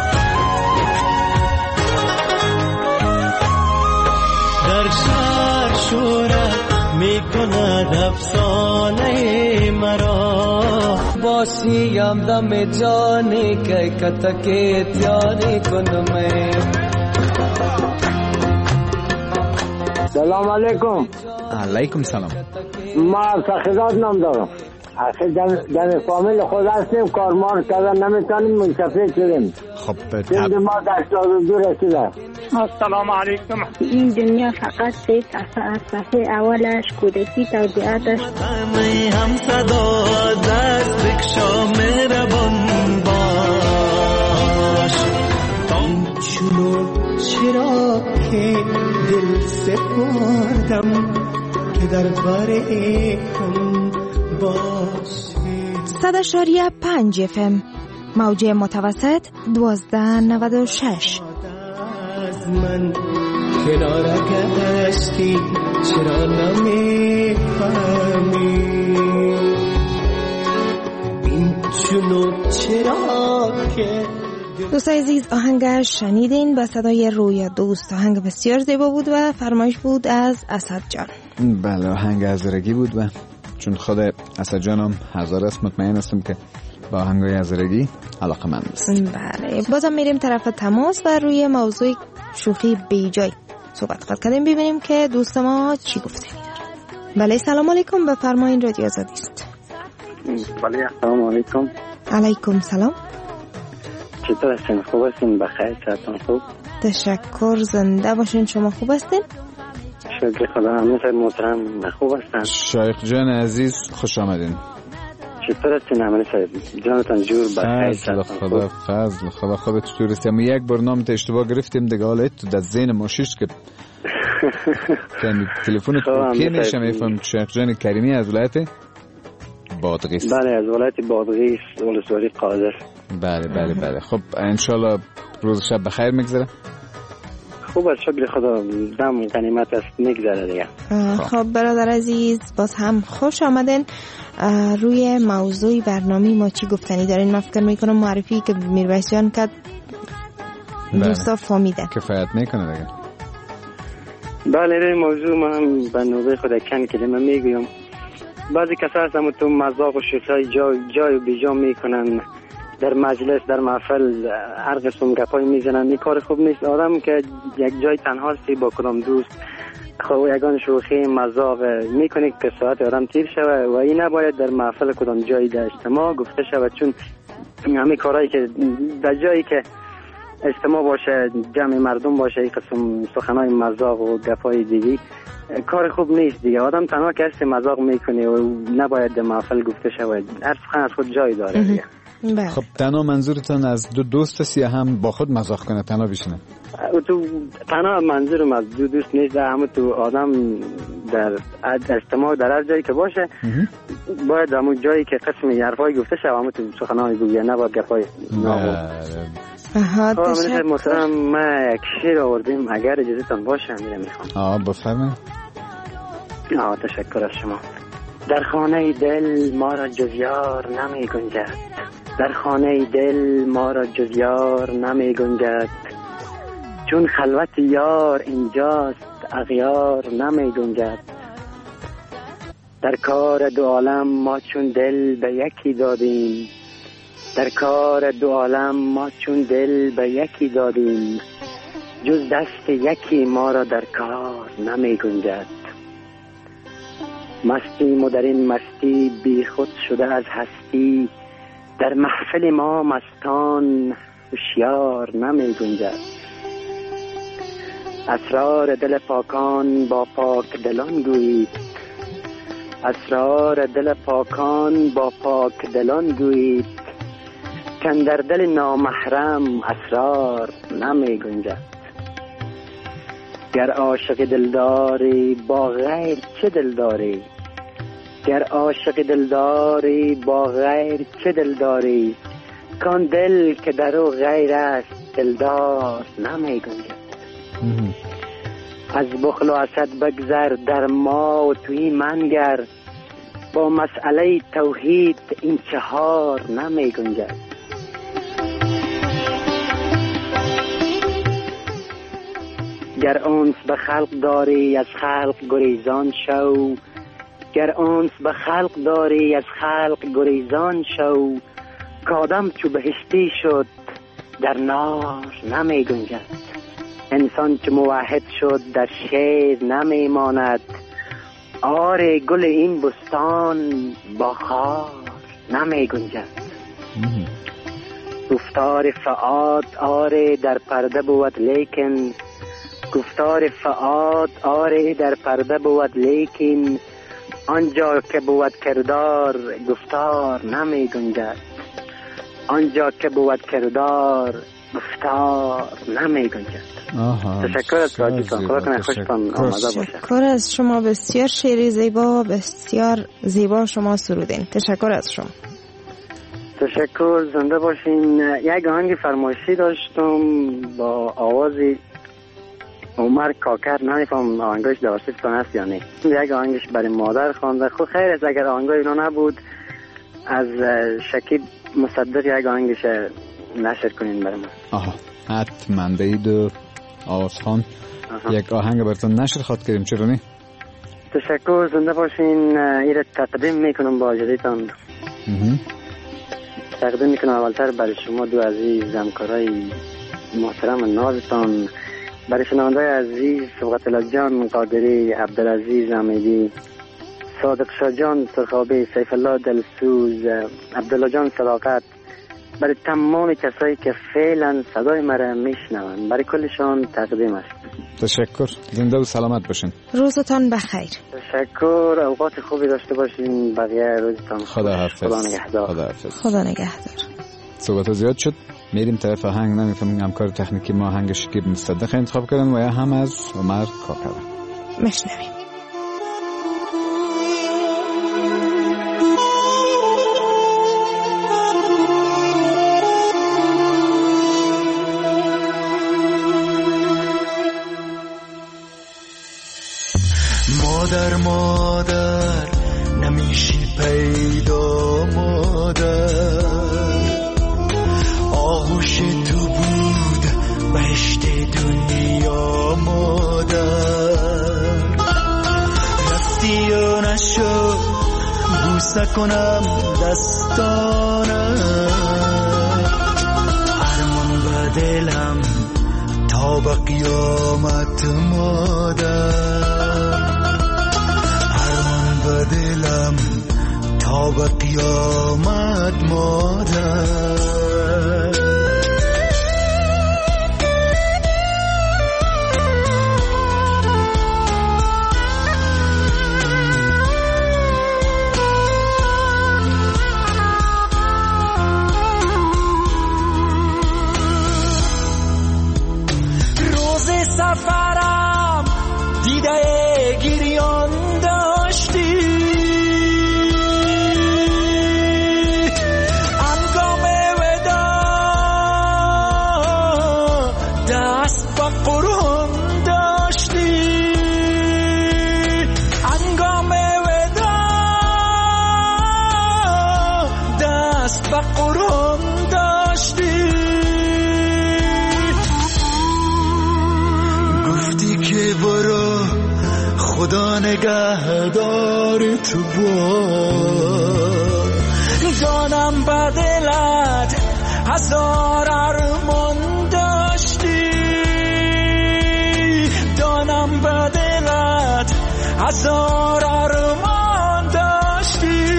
در شهر شورت می کند افسانه مرا، باشیم دم جانی که کتکی تیاری کنم. سلام علیکم. علیکم سلام. ما فخرات نام دارم. آخه در فامیل خود هستیم، کارمار کردن نمیتونیم، منصفه شدیم. خب سند ما در 82 رسیده. السلام علیکم. این دنیا فقط سه صفحه اولش کودکی توضیحاتش. هم صدا دست بکشا مهربان باش، چونو چرا که دل سپردم که در برکم باش. 100.5 FM موجه متوسط 1296. از من کنار گشتی چرا نمیفهمی، این چونو چرا که. دوستای عزیز، آهنگ شنیدین با صدای رویا دوست. آهنگ بسیار زیبا بود و فرمایش بود از اسد جان. بله، آهنگ هزارگی بود و چون خود اسد جانم هزار است، مطمئن هستم که با آهنگای هزارگی علاقه‌مند است. بله، بازم میریم طرف تماس و روی موضوع شوخی بیجای صحبت کردیم، ببینیم که دوست ما چی گفته می‌داره. بله، سلام علیکم، بفرمایید، رادیو آزادی است. بله، سلام علیکم. علیکم سلام. چطور هستین؟ خوب هستین؟ بخیر؟ صحتون خوب؟ تشکر، زنده باشین. شما خوب هستین؟ شکر خدا. همه محترم خوب هستن. شایخ جان عزیز خوش آمدین. چطور هستین؟ همه جانتان جور بخیر؟ فضل خدا، فضل خدا. خودت چطور هستی؟ ما یک برنامه اشتباه گرفتیم دیگه، حالا تو در ذهن ما شش که تلفن کی میشه میفهم. شایخ جان کریمی از ولایت بادغیس. بله، از ولایت بادغیس، ولسوالی قادر. بله. خب انشالله روز شب بخیر میگذره. خوب است، شکر خدا. دم غنیمت است، میگذره دیگه. خب برادر عزیز، باز هم خوش آمدین. روی موضوع برنامه ما چی گفتنی دارین؟ من فکر میکنم معرفی که میرویس جان کرد دوستا فهمیدن، کفایت میکنه دیگه. بله، روی موضوع ما هم به نوبه خود کن کلمه میگویم. بعضی کسا هستم تو مذاق و شوخی جای و بیجا میکنن، در مجلس، در محفل هر قسم گپای میزنن. این کار خوب نیست. آدم که یک جای تنها هستی با کدام دوست، خب یگان شوخی مذاق میکنه که ساعت آدم تیر شوه و این نباید در محفل کدام جایی در اجتماع گفته شود، چون همین کارهایی که در جایی که اجتماع باشه، جمع مردم باشه، این قسم سخنای مذاق و گپای دیگی کار خوب نیست دیگه. آدم تنها که هستی مذاق میکنه و نباید در محفل گفته شود. هر سخن از خود جای داره دیگه. خب تنها منظورتون از دو دوست است یا هم با خود مذاق کنه تنها بشینه؟ تو تنها منظورم از دو دوست نیست، همه تو آدم در اجتماع در هر جایی که باشه باید همون جایی که قسم حرفای گفته شد همه تو سخنای گویه، نباید گپای نابود. تشکر. محترم، ما یک شعر آوردیم، اگر اجازهتون باشه میره میخوام. بفرمایید. تشکر از شما. در خانه دل ما را جز یار نمی گنجد، در خانه دل ما را جز یار نمی گنجد، چون خلوت یار اینجاست اغیار نمی گنجد. در کار دو عالم ما چون دل به یکی دادیم، در کار دو عالم ما چون دل به یکی دادیم، جز دست یکی ما را در کار نمی گنجد. مستیم و در این مستی بی خود شده از هستی، در محفل ما مستان هوشیار نمی گنجد. اسرار دل پاکان با پاک دلان گویید، اسرار دل پاکان با پاک دلان گویید، کن در دل نامحرم اسرار نمی گنجد. گر عاشق دلداری با غیر چه دلداری، گر عاشق دلداری با غیر چه دلداری، کان دل که در او غیر است دلدار نمی گنجد. از بخل و حسد بگذر در ما و توی منگر، با مسئله توحید این چهار نمی گنجد. گر انس به خلق داری از خلق گریزان شو، گر انس به خلق داری از خلق گریزان شو، کادم چو بهشتی شد در نار نمی گنجد. انسان چو موحد شد در شیر نمی ماند، آره گل این بستان با خار نمی گنجد. گفتار فعاد آره در پرده بود لیکن، گفتار فعاد آره در پرده بود لیکن، آنجا که بود کردار گفتار نمی گنجد. آنجا که بود کردار گفتار نمی گنجد. تشکر از راجتان، خدا کنه خوشتان آمده باشه. تشکر از شما، بسیار شعری زیبا، بسیار زیبا شما سرودین. تشکر از شما. تشکر، زنده باشین. یک آهنگ فرمایشی داشتم با آوازی عمر کاکر، نمیفهم آهنگش دارسیفتان هست یا نه. یک آهنگش برای مادر خوانده. خب خیر است اگر آهنگ اینا نبود، از شکیب مصدق یک آهنگش نشر کنین برای من. حتما بید و آواز خان یک آهنگ براتون نشر خواد کردیم، چرا نه؟ تشکر، زنده باشین. ایره تقدیم میکنم با جدیدتان. تقدیم میکنم اولتر برای شما دو عزیز همکارای محترم نازتان، برای شنونده‌های عزیز صبغت الله جان قادری، عبدالعزیز امیدی، صادق شاه جان سرخابی، سیف الله دلسوز، عبدالله جان صداقت، برای تمام کسایی که فعلا صدای مرا میشنوند، برای کلشان تقدیم است. تشکر، زنده و سلامت باشین. روزتان بخیر. تشکر، اوقات خوبی داشته باشین. بقیه روزتان خدا حافظ. خدا نگهدار. خدا حافظ. خدا نگهدار. صحبت زیاد شد، میریم طرف آهنگ. نمیفهمم همکار تکنیکی ما آهنگ شکیب مصدق انتخاب کردن و یا هم از عمر کاکر. میشنویم. مادر مادر نمیشی پیدا، مادر آغوش تو بود بهشت دنیا، مادر رفتی و نشد بوسه کنم دستانم، ارمان به دلم تا به قیامت، مادر دلم تا به قیامت، مادر روز سفرم دیده گریان داشتی، خدا نگهدار تو بود، جانم به دلت هزار ارمان داشتی، جانم به دلت هزار ارمان داشتی.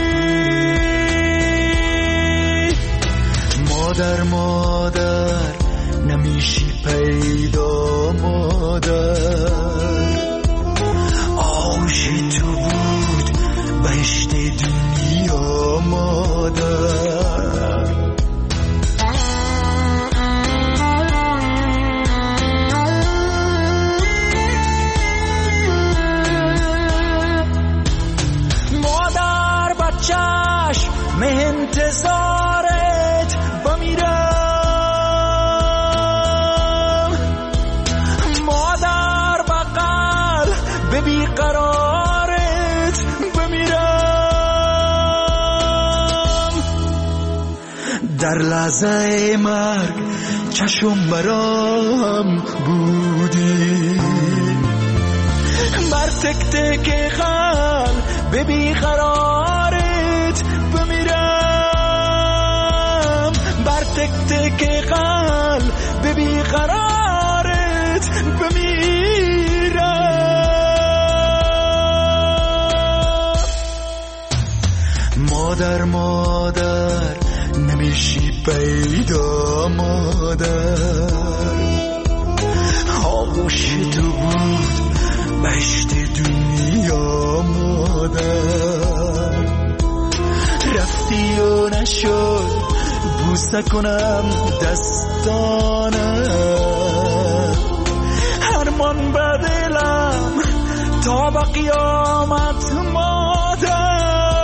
مادر مادر نمیشی پیدا، مادر آغوشی تو بود بهشت دنیا، مادر در لحظه مرگ چشم برام بودی، بر تک تک قلب بیقرارت بمیرم، بر تک تک قلب بیقرارت بمیرم. مادر مادر نمیشی پیدا، مادر آغوش تو بود بهشت دنیا، مادر رفتی و نشد بوسه کنم دستانه، هرمان به دلم تا به قیامت، مادر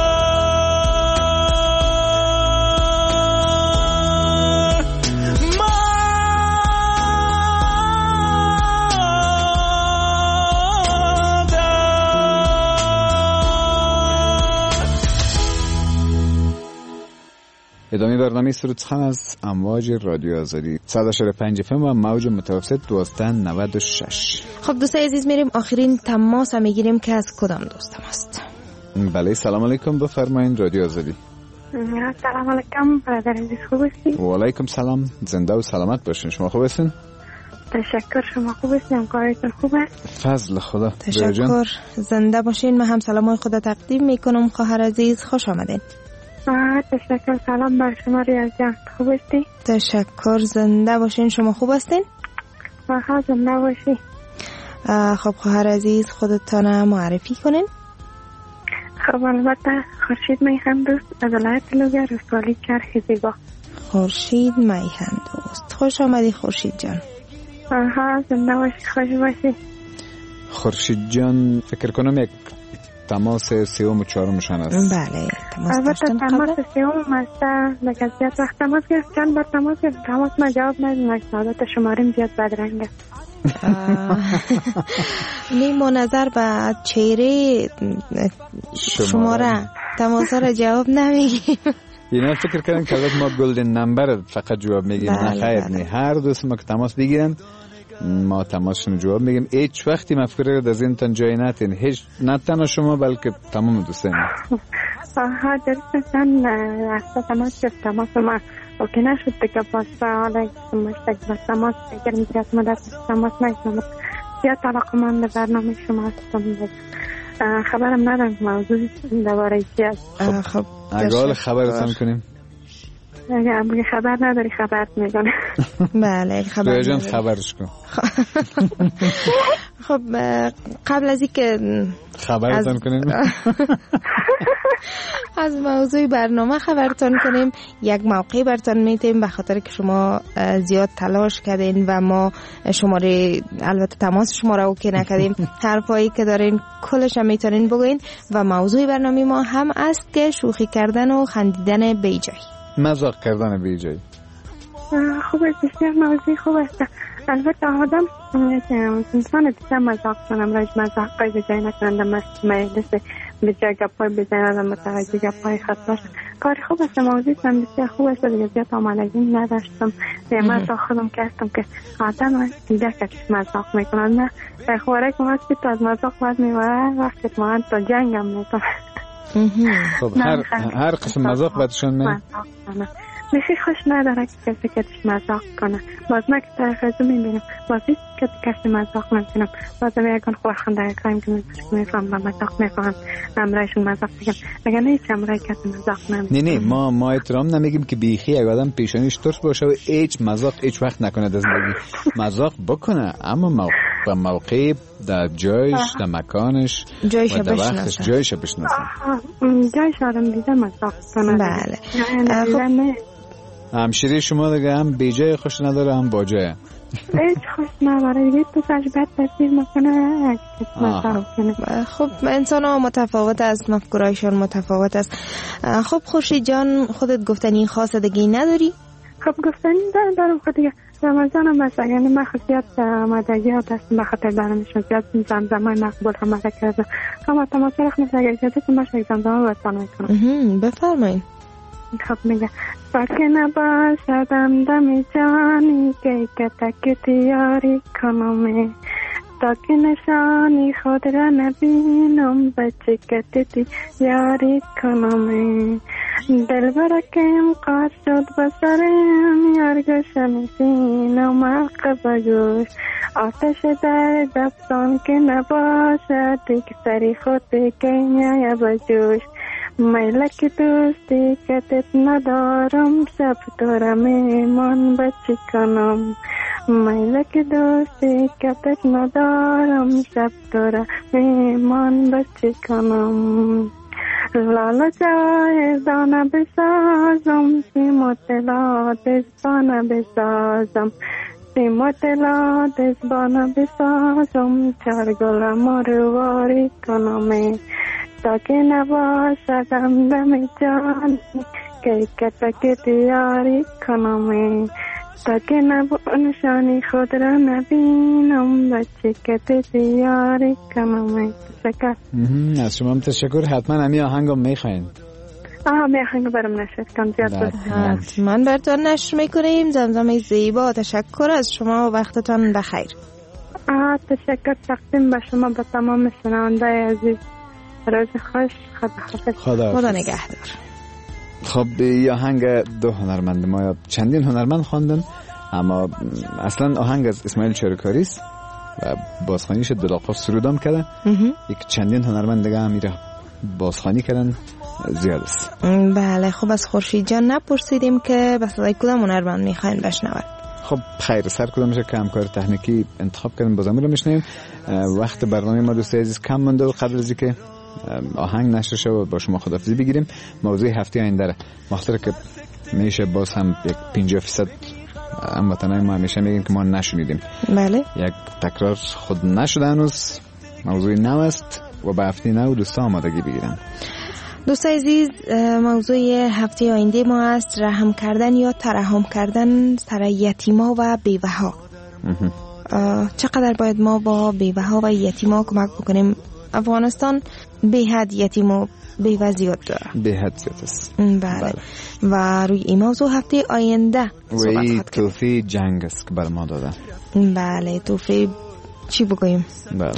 ادامه برنامه سرود سخن از امواج رادیو آزادی 105 FM و موج متوسط 1296. خب دوستای عزیز میریم آخرین تماس هم میگیریم که از کدام دوستم است. بله سلام علیکم، بفرمایید رادیو آزادی. سلام علیکم برادر عزیز، خوب هستی؟ و علیکم سلام، زنده و سلامت باشین. شما خوب هستین؟ تشکر، شما خوب هستین؟ کارتون خوبه؟ فضل خدا. تشکر، زنده باشین. من هم سلامای خدا تقدیم میکنم. خواهر عزیز خوش آمدین. تشکر، سلام بر شما ریاض جان، خوب هستی؟ تشکر، زنده باشین. شما خوب هستین؟ ها زنده باشی. خب خواهر عزیز خودتان معرفی کنین. خب البته خورشید میهن دوست از ولایت لوگر رسوالی چرخ زیبا. خورشید میهن دوست، خوش آمدی خورشید جان. ها زنده باشی، خوش باشی. خورشید جان فکر کنم یک تماس سوم و چهارمشان است. بله البته تماس سوم است. لکه زیاد وقت تماس گرفت، چند بار تماس گرفت، تماس ما جواب ندیم. البته شماریم زیاد بدرنگ است. ما نظر به چهره شماره تماس را جواب نمیگیم. اینا فکر کردن که ما گلدن نمبر فقط جواب میگیم. نه خیر، نه، هر دوست ما که تماس بگیرن ما تماسشون جواب میگیم. هیچ وقتی مفکوره رو از این تن جای نتین، هیچ نه تنها شما بلکه تمام دوستان. ها درستن اصلا تماس ما اوکی نشد دیگه. باز حالا مشتاق به تماس بگیرم، زیاد مدت تماس نگیرم. زیاد علاقه من به برنامه شما هستم. خبرم ندارم موضوع درباره چی است. خب اگه خبرتان کنیم. اگه خبر نداری خبرت میگم. بله خبر نداری خبرش کن. خب قبل از اینکه خبرتان کنیم از موضوع برنامه خبرتان کنیم، یک موقعی برتان میتیم به خاطر که شما زیاد تلاش کردین و ما شماره البته تماس شما را اوکی نکردیم. حرفایی که دارین کلش هم میتونین بگوین و موضوع برنامه ما هم است که شوخی کردن و خندیدن بیجای، مزاق کردن بیجای. خوب است، بسیار موضوع خوب است. البته آدم انسان دیگه مزاق کنم، راج مزاق قای بجای نکنندم است مجلس بجای گپای بجای آدم متوجه گپای خط باشه. کار خوب است، موضوع هم بسیار خوب است. دیگه زیاد آمالگی نداشتم. من تا خودم که هستم که آدم دیده که مزاق میکنن. نه خواره که هست که تو از مزاق باید میبره وقتی ما تا جنگ هم میکنن. خب هر قسم مزاق بایدشون نه میخی خوش نداره که کسی کتش مزاق کنه. باز من که طرف میبینم بازی که کسی مزاق نکنم. بازم یکان خورخنده کنیم که میفهم با مزاق میکنم امرایشون مزاق بگم. اگر نه هیچ امرای کسی مزاق نمیکنم. نه ما احترام نمیگیم که بیخی یک آدم پیشانیش ترس باشه و هیچ مزاق هیچ وقت نکنه در زندگی. مزاق بکنه اما با موقع در جایش در مکانش جایش و در وقتش جایش بشناسه. جایش آدم دیده مزاق کنه. بله. همشیری شما دیگه هم بی جای خوش نداره هم با جای. هیچ خوش نداره دیگه. تو سجبت تصویر مکنه خب انسان ها متفاوت است، مفکورایشان متفاوت است. خب خورشید جان خودت گفتنی خاص دیگه نداری؟ خب گفتنی دارم. خود دیگه رمضان هم است. یعنی من خصیت مدگیات هستم بخاطر برنامهشون زیاد زمزمه مقبول هم مده کردم. اما تماس رخ نیست اگر جده که من شک زمزمه بستان میکنم. بفرمایید. خب میگه تا که نباشدم دم جانی که کتک تیاری کنم تا که نشانی خود را نبینم بچه کتی یاری کنم دل برکم قاس شد بسرم یارگشم سینم حق بگوش آتش در دفتان که نباشد یک سری خود که میای بجوش میلک دوستی کتت ندارم شب تو را میمان بچی کنم میلک دوستی کتت ندارم شب تو را میمان بچی کنم لالا جای دانه بسازم سیم و طلا دزبانه بسازم سیم و طلا دزبانه بسازم چار گلم رواری کنم تا که نباشدم دم جانی که کتک تیاری کنم تا که نشانی خود را نبینم بچه کت تیاری کنم. تشکر. از شما هم تشکر. حتما همی آهنگ هم میخواین؟ می آهنگ برم نشر کن زیاد حتما براتون نشر میکنیم. زمزمه زیبا تشکر از شما و وقتتان بخیر. تشکر تقدیم به شما به تمام شنونده عزیز. روز خوش. خدا نگهدار. خب یه آهنگ دو هنرمند ما یا چندین هنرمند خواندن، اما اصلا آهنگ از اسماعیل چارکاری است و بازخوانیش دلاقا سرودام کردن. یک چندین هنرمند دیگه هم میره بازخوانی کردن، زیاد است. بله. خب از خورشید جان نپرسیدیم که به صدای کدام هنرمند میخواین بشنوید؟ خب خیر، سر کدامش که همکار تکنیکی انتخاب کردن بازم رو میشنیم. وقت برنامه ما دوستای عزیز کم مونده و قبل از اینکه آهنگ نشر شه و با شما خداحافظی بگیریم، موضوع هفته آینده مخاطر که میشه باز هم یک 50% هموطنای ما همیشه میگیم که ما نشنیدیم. بله. یک تکرار خود نشده هنوز، موضوع نو است و به هفته نو دوستا آمادگی بگیرن. دوستای عزیز، موضوع هفته آینده ما است رحم کردن یا ترحم کردن سر یتیما و بیوه‌ها. چقدر باید ما با بیوه‌ها و یتیما کمک بکنیم؟ افغانستان به حد یتیم و بیوه زیاد داره. به حد زیاد است. بله. و روی این موضوع هفته آینده و این توفیق جنگ است که بر ما داده. بله. توفیق چی بگوییم؟ بله.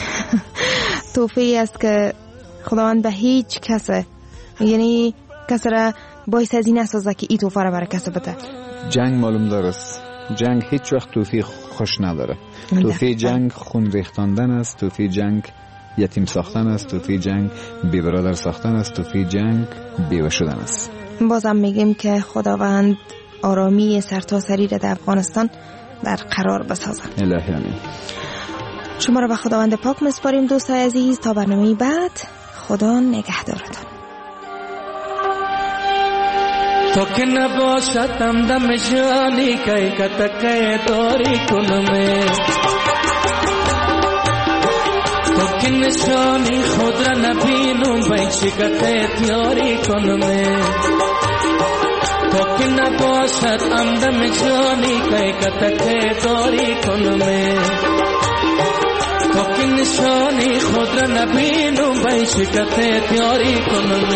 توفیق است که خداوند به هیچ کس، یعنی کسی را باعث از این نسازه که این توفیق را برای کسی بده. جنگ معلوم دارست، جنگ هیچ وقت توفیق خوش نداره. توفیق جنگ خون ریختاندن است، توفیق جنگ یتیم ساختن است، توفیق جنگ بی برادر ساختن است، توفیق جنگ بیوه شدن است. بازم میگیم که خداوند آرامی سرتاسری را در افغانستان برقرار بسازه. الهی آمین. شما را به خداوند پاک میسپاریم دوستای عزیز. تا برنامه بعد، خدا نگهدارتان. تو که نباشدم دم جانی که کتک داری کنم تو که نشانی خود را نبینم بچه کت یاری کنم تو که نباشد دم جانی که کتک داری کنم تو که نشانی خود را نبینم بچه کت یاری کنم.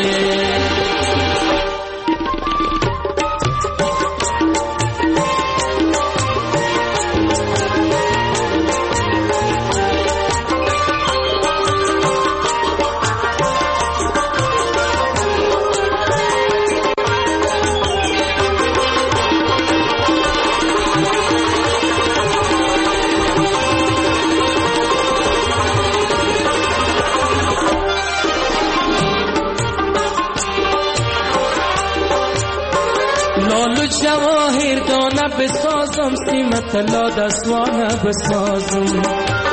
جواهر دانه بسازم سیمت لا دستوانه بسازم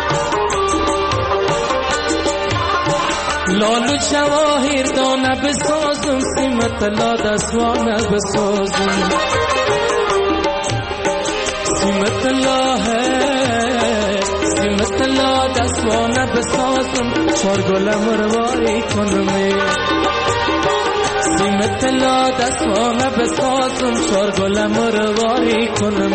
لالو جواهر دانه بسازم سیمت لا دستوانه بسازم سیمت لا ہے سیمت لا دستوانه بسازم چار گلم رواری کنم سیمت لا دستوانه بسازم چار گلم رواری کنم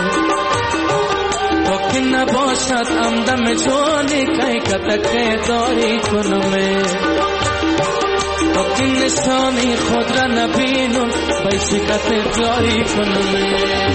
تو که نباشد دم جانی که کتک داری کنم تا که نشانی خود را نبینم به شکست جاری کنم.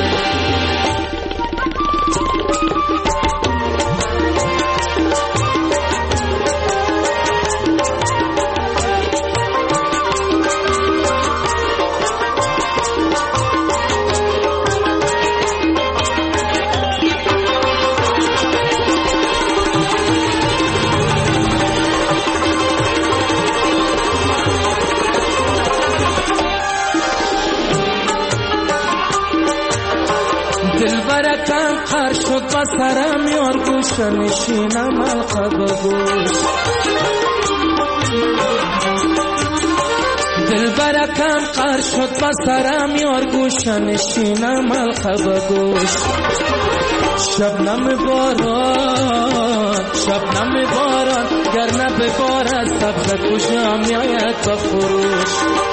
دلبرکم خر شد بسرم یار گوش نشینم حلقه به گوش. دلبرکم خر شد بسرم یار گوش نشینم حلقه به گوش. شبنم باران گر نببارد سبز کجا میآید به فروش.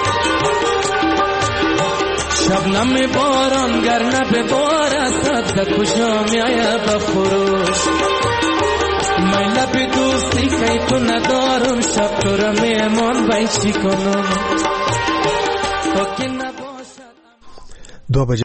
شبنم باران گر نببارد سبز کجا میآید به فروش. من لب دوستی که تو ندارم شب تو را میمان بی چی کنم.